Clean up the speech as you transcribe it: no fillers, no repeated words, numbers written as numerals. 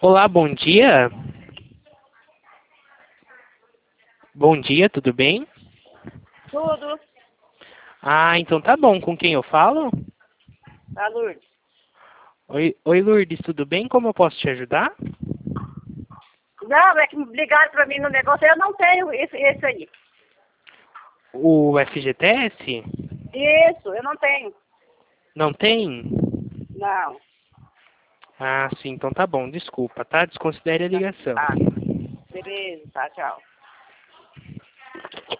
Olá, bom dia. Bom dia, tudo bem? Tudo. Ah, então tá bom. Com quem eu falo? A Lourdes. Oi, Lourdes, tudo bem? Como eu posso te ajudar? Não, é que ligaram pra mim no negócio, eu não tenho esse aí. O FGTS? Isso, eu não tenho. Não tem? Não. Ah, sim, então tá bom. Desculpa, tá? Desconsidere a ligação. Ah, beleza, tá, tchau.